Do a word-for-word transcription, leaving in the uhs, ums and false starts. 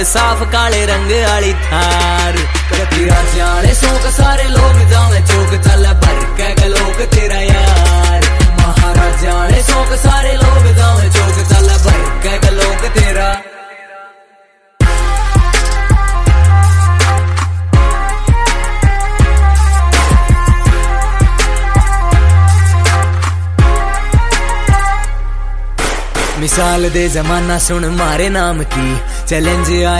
साफ काले रंग आली थार करती राजाले शौक सारे लोग जावे चौक चल भर के गलोक तेरा यार महाराजाले शौक सारे लोग जावे चौक चल भर के गलोक तेरा मिसाल दे जमाना सुन मारे नाम की चैलेंज